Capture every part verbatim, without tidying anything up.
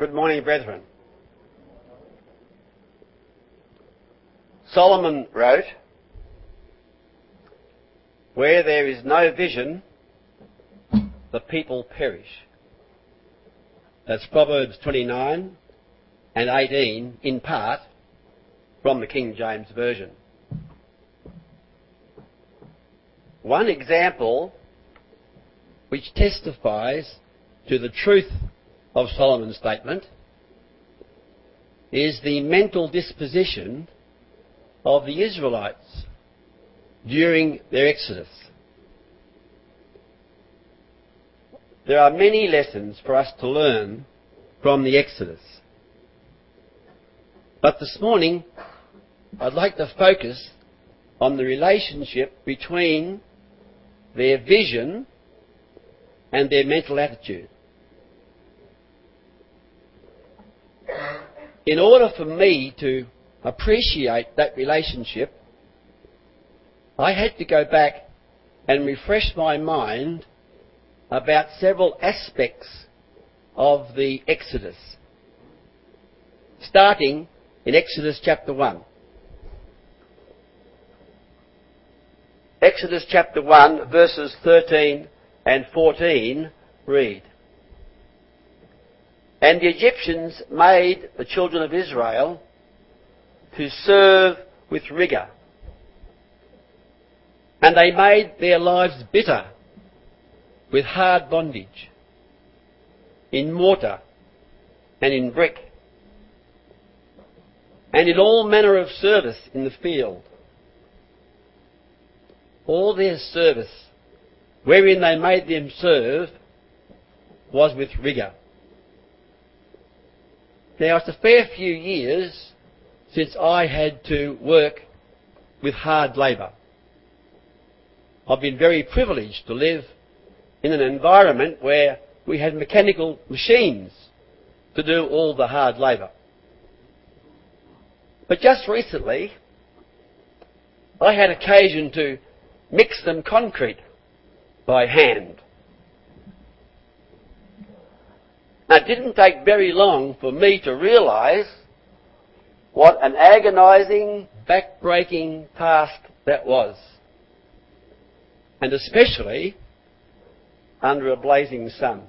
Good morning, brethren. Solomon wrote, "Where there is no vision, the people perish." That's Proverbs twenty-nine and eighteen, in part, from the King James Version. One example which testifies to the truth of Solomon's statement is the mental disposition of the Israelites during their exodus. There are many lessons for us to learn from the exodus. But this morning, I'd like to focus on the relationship between their vision and their mental attitude. In order for me to appreciate that relationship, I had to go back and refresh my mind about several aspects of the Exodus, starting in Exodus chapter one. Exodus chapter one, verses thirteen and fourteen read, "And the Egyptians made the children of Israel to serve with rigour, and they made their lives bitter with hard bondage, in mortar and in brick, and in all manner of service in the field. All their service, wherein they made them serve, was with rigour." Now, it's a fair few years since I had to work with hard labour. I've been very privileged to live in an environment where we had mechanical machines to do all the hard labour. But just recently, I had occasion to mix some concrete by hand. Now, it didn't take very long for me to realise what an agonising, back-breaking task that was, and especially under a blazing sun.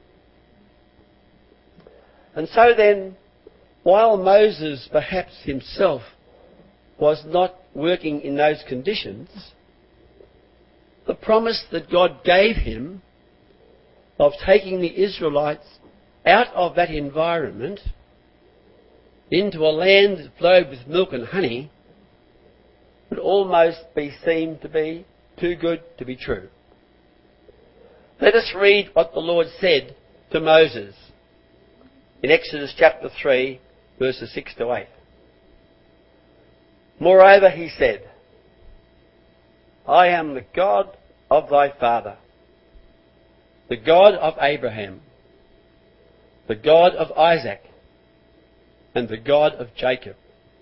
And so then, while Moses perhaps himself was not working in those conditions, the promise that God gave him of taking the Israelites out of that environment into a land that flowed with milk and honey would almost be seen to be too good to be true. Let us read what the Lord said to Moses in Exodus chapter three, verses six to eight. "Moreover, he said, I am the God of thy father, the God of Abraham, the God of Isaac, and the God of Jacob.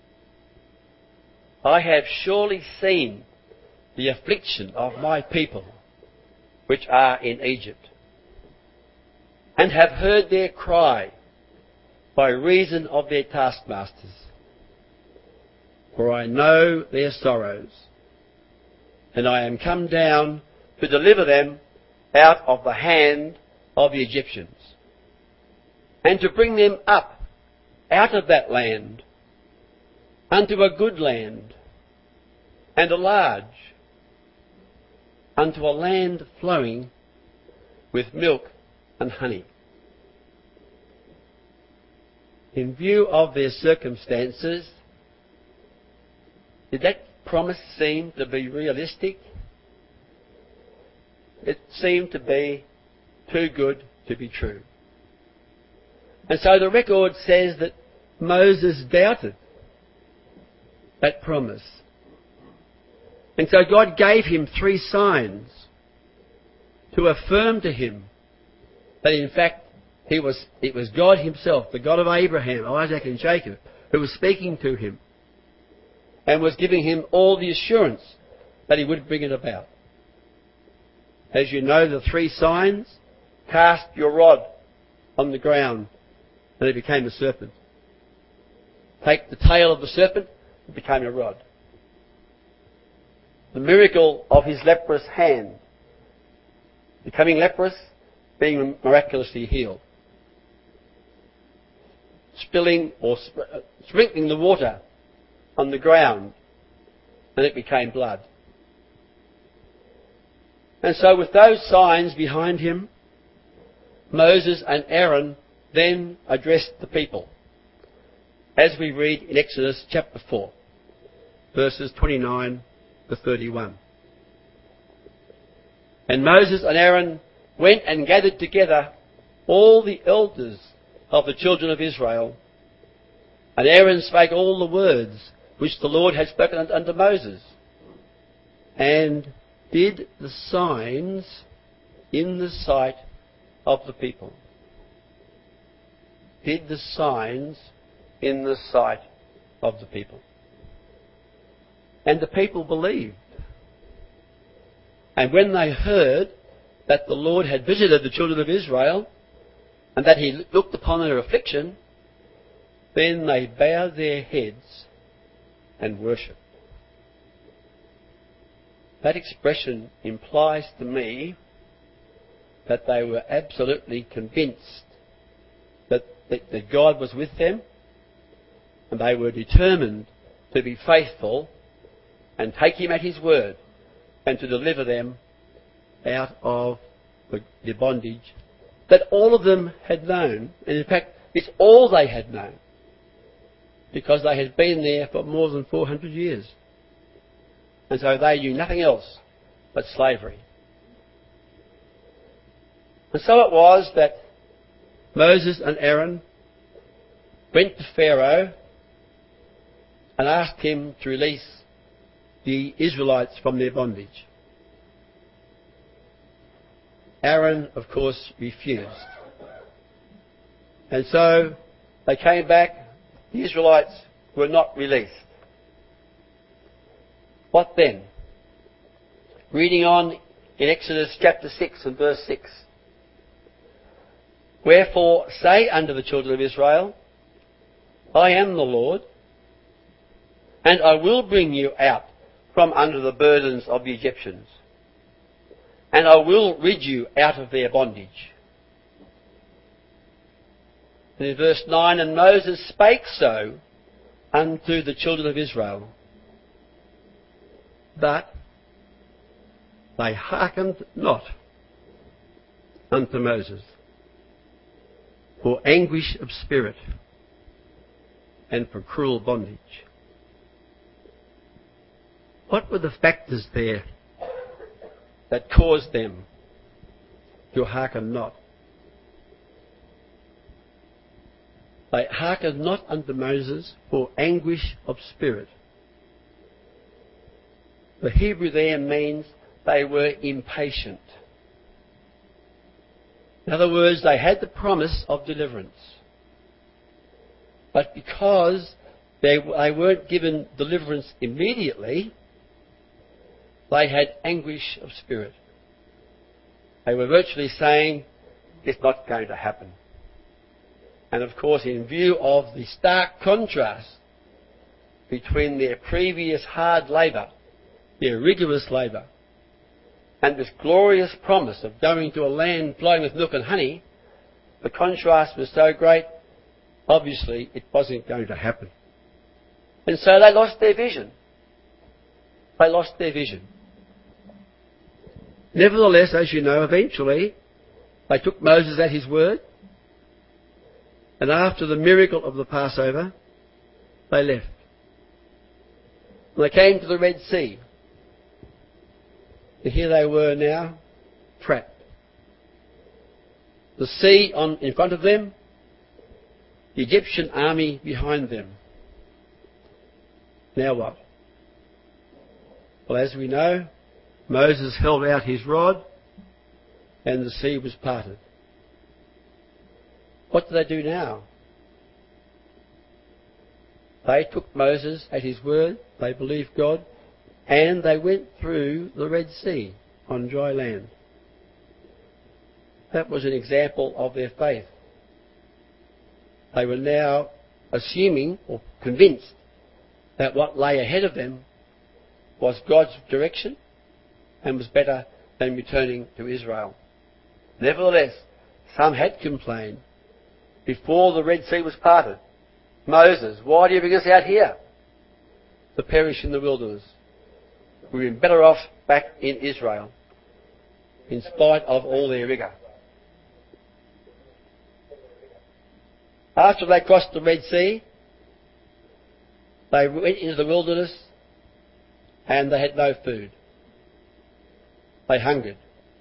I have surely seen the affliction of my people, which are in Egypt, and have heard their cry by reason of their taskmasters. For I know their sorrows, and I am come down to deliver them out of the hand of the Egyptians, and to bring them up out of that land unto a good land, and a large, unto a land flowing with milk and honey." In view of their circumstances, did that promise seem to be realistic? It seemed to be too good to be true. And so the record says that Moses doubted that promise. And so God gave him three signs to affirm to him that in fact he was, it was God himself, the God of Abraham, Isaac and Jacob, who was speaking to him and was giving him all the assurance that he would bring it about. As you know, the three signs: cast your rod on the ground and it became a serpent. Take the tail of the serpent, it became a rod. The miracle of his leprous hand, becoming leprous, being miraculously healed. Spilling or sp- sprinkling the water on the ground, and it became blood. And so with those signs behind him, Moses and Aaron then addressed the people, as we read in Exodus chapter four, verses twenty-nine to thirty-one. And Moses and Aaron went and gathered together all the elders of the children of Israel. And Aaron spake all the words which the Lord had spoken unto Moses, and did the signs in the sight of the people. Did the signs in the sight of the people. And the people believed. And when they heard that the Lord had visited the children of Israel, and that he looked upon their affliction, then they bowed their heads and worshipped. That expression implies to me that they were absolutely convinced that, that, that God was with them, and they were determined to be faithful and take him at his word and to deliver them out of the, the bondage that all of them had known. And in fact, it's all they had known, because they had been there for more than four hundred years. And so they knew nothing else but slavery. And so it was that Moses and Aaron went to Pharaoh and asked him to release the Israelites from their bondage. Aaron, of course, refused. And so they came back. The Israelites were not released. What then? Reading on in Exodus chapter six and verse six. Wherefore say unto the children of Israel, I am the Lord, and I will bring you out from under the burdens of the Egyptians, and I will rid you out of their bondage. And in verse nine, and Moses spake so unto the children of Israel, but they hearkened not unto Moses for anguish of spirit and for cruel bondage. What were the factors there that caused them to hearken not? They hearkened not unto Moses for anguish of spirit. The Hebrew there means they were impatient. In other words, they had the promise of deliverance. But because they, they weren't given deliverance immediately, they had anguish of spirit. They were virtually saying, it's not going to happen. And of course, in view of the stark contrast between their previous hard labour, their rigorous labour, and this glorious promise of going to a land flowing with milk and honey, the contrast was so great, obviously it wasn't going to happen. And so they lost their vision. They lost their vision. Nevertheless, as you know, eventually they took Moses at his word, and after the miracle of the Passover, they left. And they came to the Red Sea. And here they were now, trapped. The sea on, in front of them, the Egyptian army behind them. Now what? Well, as we know, Moses held out his rod and the sea was parted. What do they do now? They took Moses at his word, they believed God, and they went through the Red Sea on dry land. That was an example of their faith. they were now assuming or convinced that what lay ahead of them was God's direction and was better than returning to Israel. Nevertheless, some had complained before the Red Sea was parted. Moses, why do you bring us out here to perish in the wilderness? We've been better off back in Israel, in spite of all their rigour. After they crossed the Red Sea, they went into the wilderness and they had no food. They hungered.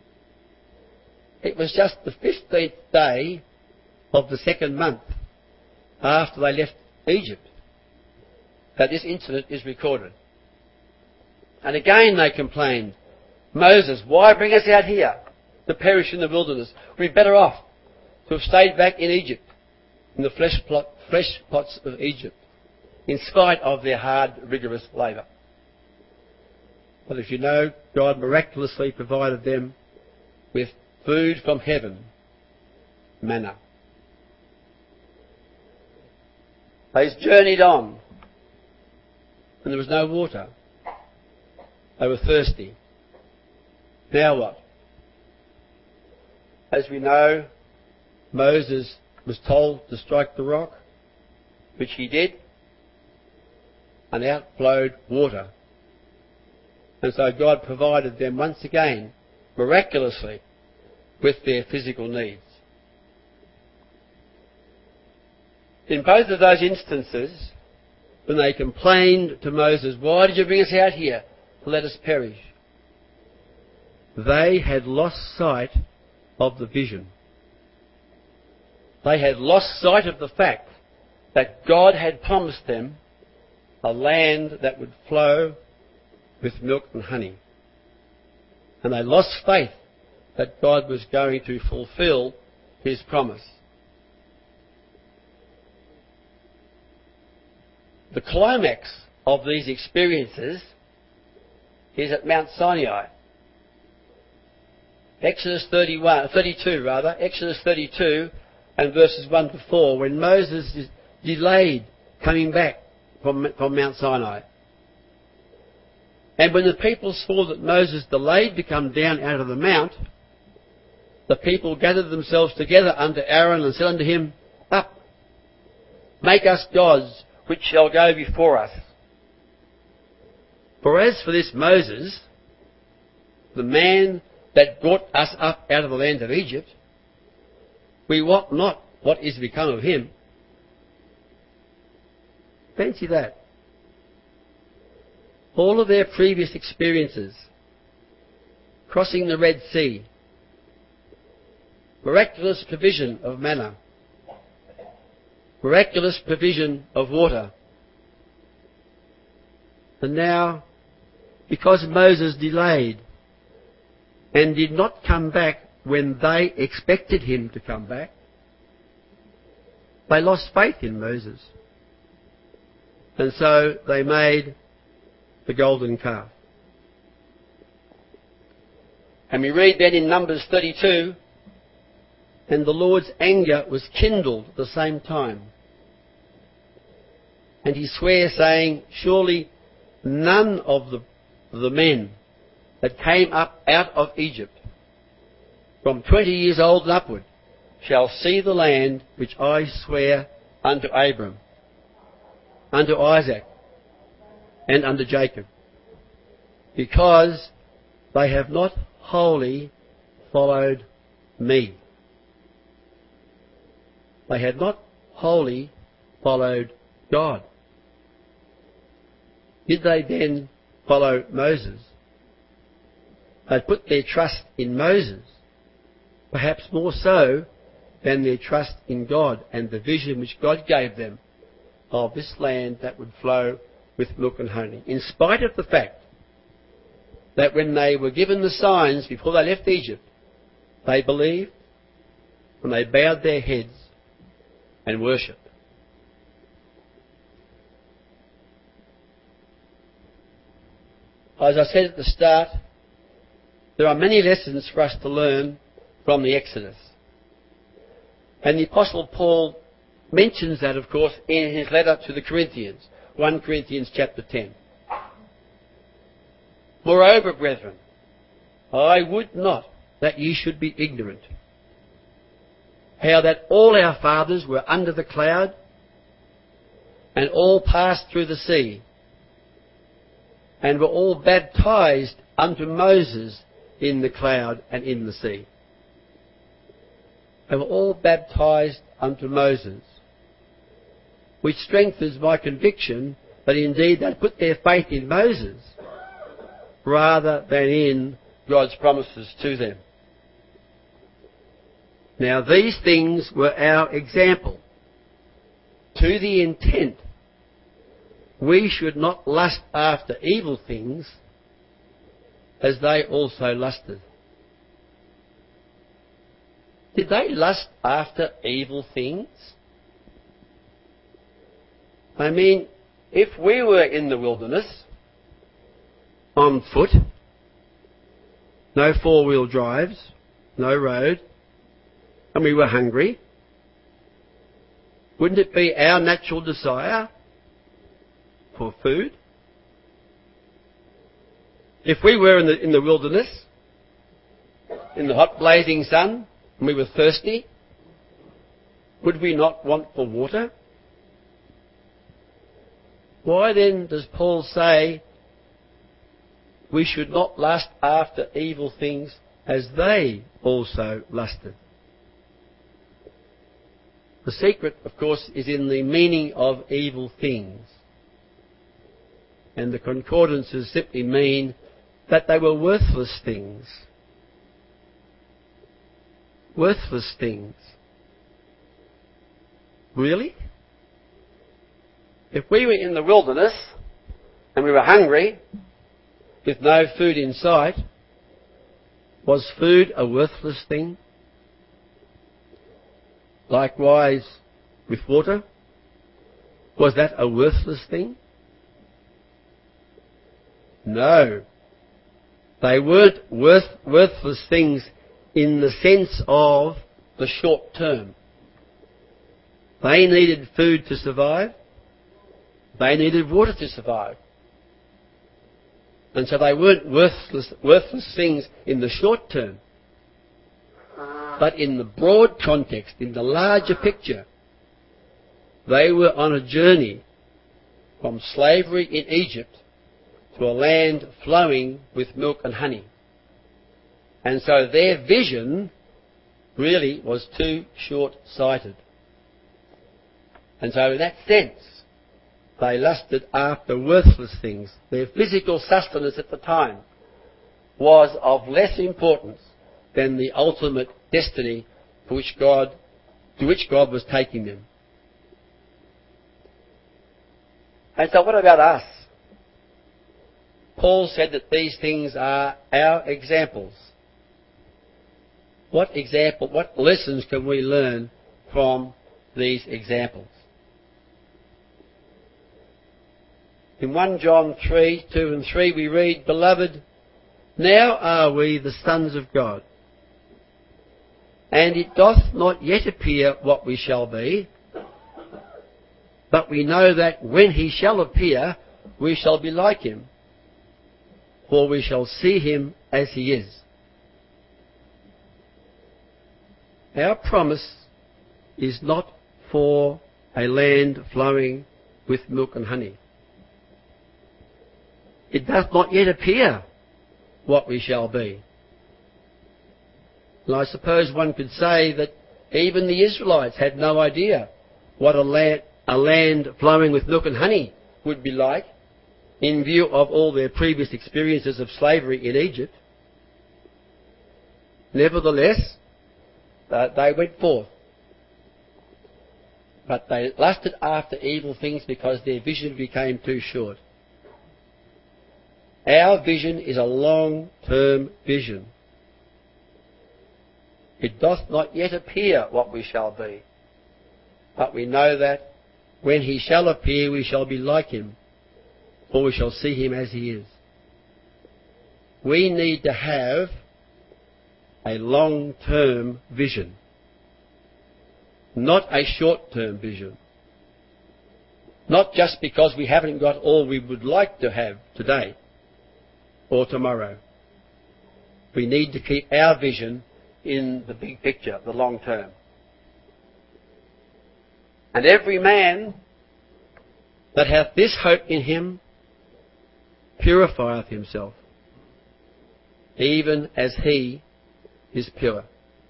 It was just the fifteenth day of the second month after they left Egypt that this incident is recorded. And again they complained, Moses, why bring us out here to perish in the wilderness? We'd be better off to have stayed back in Egypt, in the flesh, plot, flesh pots of Egypt, in spite of their hard, rigorous labour. But as you know, God miraculously provided them with food from heaven, manna. They journeyed on, and there was no water. They were thirsty. Now what? As we know, Moses was told to strike the rock, which he did, and out flowed water. And so God provided them once again, miraculously, with their physical needs. In both of those instances, when they complained to Moses, why did you bring us out here to let us perish? They had lost sight of the vision. They had lost sight of the fact that God had promised them a land that would flow with milk and honey. And they lost faith that God was going to fulfill his promise. The climax of these experiences is at Mount Sinai. Exodus thirty-one, thirty-two rather, Exodus thirty-two and verses one to four, when Moses is delayed coming back from, from Mount Sinai. And when the people saw that Moses delayed to come down out of the mount, the people gathered themselves together unto Aaron and said unto him, Up, make us gods which shall go before us. For as for this Moses, the man that brought us up out of the land of Egypt, we wot not what is become of him. Fancy that. All of their previous experiences, crossing the Red Sea, miraculous provision of manna, miraculous provision of water. And now, because Moses delayed and did not come back when they expected him to come back, they lost faith in Moses. And so they made the golden calf. And we read then in Numbers thirty-two, and the Lord's anger was kindled at the same time. And he sware, saying, Surely none of the, the men that came up out of Egypt, from twenty years old and upward, shall see the land which I swear unto Abram, unto Isaac, and unto Jacob, because they have not wholly followed me. They had not wholly followed God. Did they then follow Moses? They put their trust in Moses, perhaps more so than their trust in God and the vision which God gave them of this land that would flow with milk and honey, in spite of the fact that when they were given the signs before they left Egypt, they believed and they bowed their heads and worshipped. As I said at the start, there are many lessons for us to learn from the Exodus. And the Apostle Paul mentions that, of course, in his letter to the Corinthians, First Corinthians chapter ten. Moreover, brethren, I would not that ye should be ignorant, how that all our fathers were under the cloud, and all passed through the sea, and were all baptized unto Moses in the cloud and in the sea. They were all baptized unto Moses, which strengthens my conviction that indeed they put their faith in Moses rather than in God's promises to them. Now these things were our example, to the intent we should not lust after evil things as they also lusted. Did they lust after evil things? I mean, if we were in the wilderness, on foot, no four-wheel drives, no road, and we were hungry, wouldn't it be our natural desire for food? If we were in the, in the wilderness, in the hot blazing sun, and we were thirsty, would we not want for water? Why then does Paul say we should not lust after evil things as they also lusted? The secret, of course, is in the meaning of evil things. And the concordances simply mean that they were worthless things. Worthless things. Really? If we were in the wilderness and we were hungry, with no food in sight, was food a worthless thing? Likewise with water, was that a worthless thing? No. They weren't worth, worthless things in the sense of the short term. They needed food to survive. They needed water to survive. And so they weren't worthless, worthless things in the short term. But in the broad context, in the larger picture, they were on a journey from slavery in Egypt to a land flowing with milk and honey. And so their vision really was too short-sighted. And so in that sense, they lusted after worthless things. Their physical sustenance at the time was of less importance than the ultimate destiny for which God, to which God was taking them. And so what about us? Paul said that these things are our examples. What example, what lessons can we learn from these examples? In First John three, two and three we read, Beloved, now are we the sons of God, and it doth not yet appear what we shall be, but we know that when he shall appear, we shall be like him, for we shall see him as he is. Our promise is not for a land flowing with milk and honey. It doth not yet appear what we shall be. And I suppose one could say that even the Israelites had no idea what a land, a land flowing with milk and honey would be like in view of all their previous experiences of slavery in Egypt. Nevertheless, uh, they went forth. But they lusted after evil things because their vision became too short. Our vision is a long-term vision. It doth not yet appear what we shall be, but we know that when he shall appear we shall be like him, for we shall see him as he is. We need to have a long-term vision. not a short-term vision. Not just because we haven't got all we would like to have today or tomorrow. We need to keep our vision in the big picture, the long term. And every man that hath this hope in him purifieth himself, even as he is pure.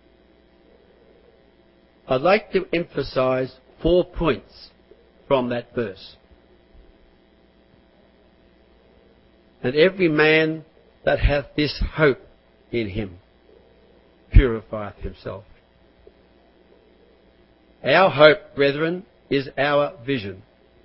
I'd like to emphasise four points from that verse. And every man that hath this hope in him purifieth himself. Our hope, brethren, is our vision.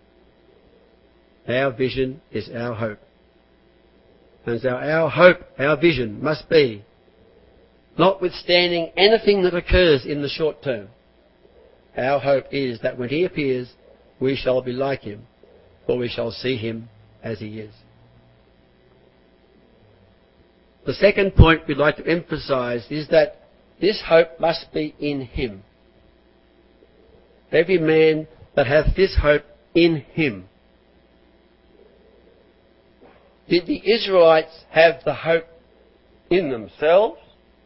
Our vision is our hope. And so our hope, our vision must be, notwithstanding anything that occurs in the short term, our hope is that when he appears, we shall be like him, for we shall see him as he is. The second point we'd like to emphasise is that this hope must be in him. Every man that hath this hope in him. Did the Israelites have the hope in themselves?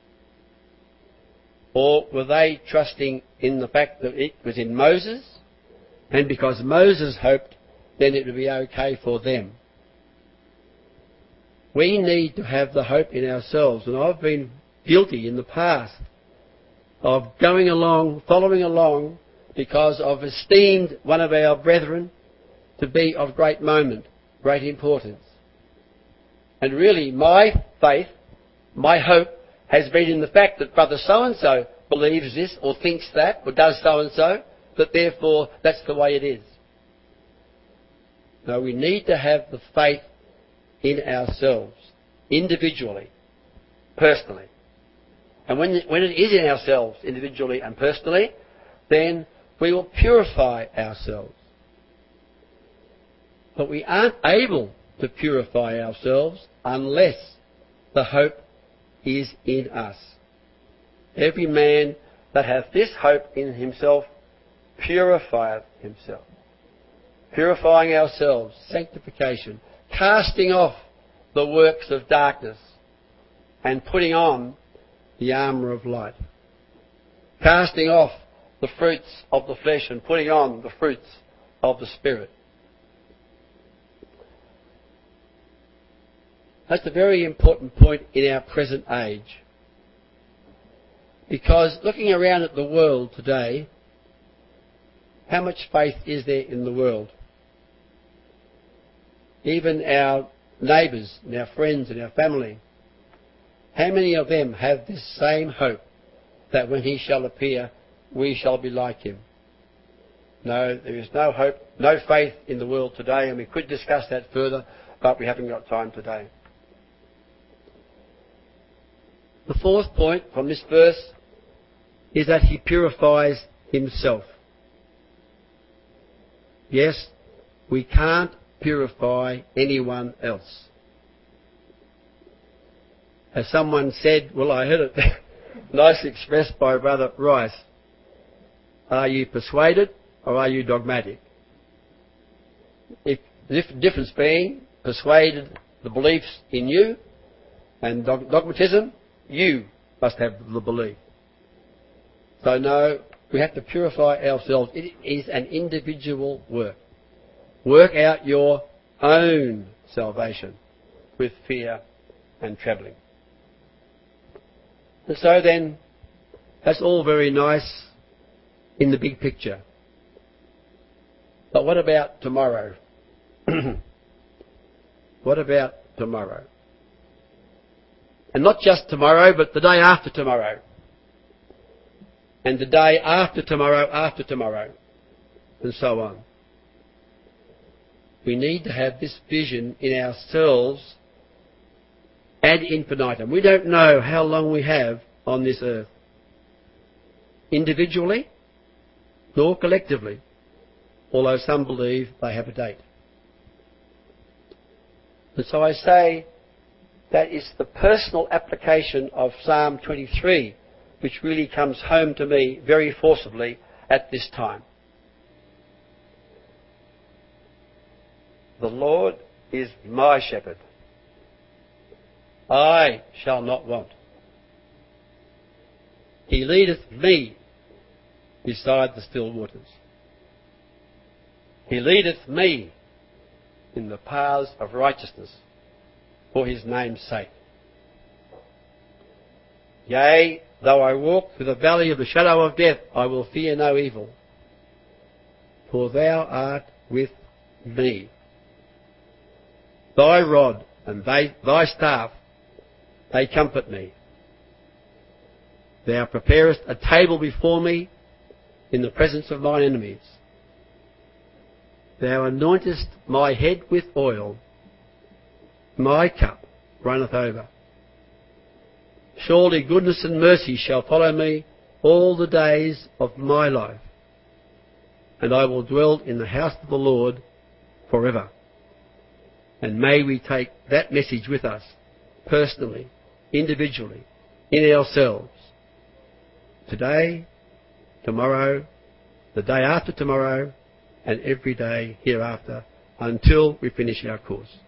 Or were they trusting in the fact that it was in Moses? And because Moses hoped, then it would be okay for them. We need to have the hope in ourselves. And I've been guilty in the past of going along, following along, because I've esteemed one of our brethren to be of great moment, great importance. And really my faith, my hope, has been in the fact that brother so-and-so believes this or thinks that or does so-and-so, that therefore that's the way it is. No, we need to have the faith in ourselves, individually, personally. And when, when it is in ourselves, individually and personally, then we will purify ourselves. But we aren't able to purify ourselves unless the hope is in us. Every man that hath this hope in himself purifieth himself. Purifying ourselves, sanctification, casting off the works of darkness and putting on the armour of light. Casting off the fruits of the flesh and putting on the fruits of the Spirit. That's a very important point in our present age. Because looking around at the world today, how much faith is there in the world? Even our neighbours and our friends and our family, how many of them have this same hope that when he shall appear, we shall be like him? No, there is no hope, no faith in the world today, and we could discuss that further, but we haven't got time today. The fourth point from this verse is that he purifies himself. Yes, we can't purify anyone else. As someone said, well, I heard it nicely expressed by Brother Rice, are you persuaded or are you dogmatic? If the difference being persuaded the beliefs in you and dogmatism, you must have the belief. So no, we have to purify ourselves. It is an individual work. Work out your own salvation with fear and trembling. And so then, that's all very nice in the big picture. But what about tomorrow? What about tomorrow? And not just tomorrow, but the day after tomorrow. And the day after tomorrow, after tomorrow. And so on. We need to have this vision in ourselves ad infinitum. We don't know how long we have on this earth. Individually, nor collectively. Although some believe they have a date. And so I say that is the personal application of Psalm twenty-three, which really comes home to me very forcibly at this time. The Lord is my shepherd. I shall not want. He leadeth me beside the still waters. He leadeth me in the paths of righteousness for his name's sake. Yea, though I walk through the valley of the shadow of death, I will fear no evil, for thou art with me. Thy rod and they, thy staff, they comfort me. Thou preparest a table before me in the presence of mine enemies. Thou anointest my head with oil. My cup runneth over. Surely goodness and mercy shall follow me all the days of my life, and I will dwell in the house of the Lord forever. And may we take that message with us, personally, individually, in ourselves, today, tomorrow, the day after tomorrow, and every day hereafter, until we finish our course.